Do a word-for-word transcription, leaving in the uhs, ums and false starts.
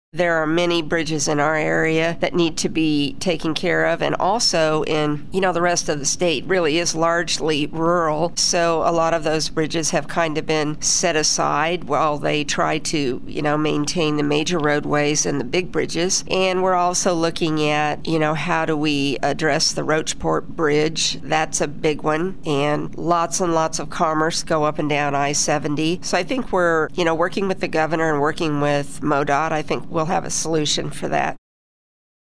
There are many bridges in our area that need to be taken care of, and also in, you know, the rest of the state really is largely rural, so a lot of those bridges have kind of been set aside while they try to, you know, maintain the major roadways and the big bridges. And we're also looking at, you know, how do we address the Roachport Bridge? That's a big one, and lots and lots of commerce go up and down I seventy. So I think we're, you know, working with the governor and working with MoDOT, I think we'll have a solution for that.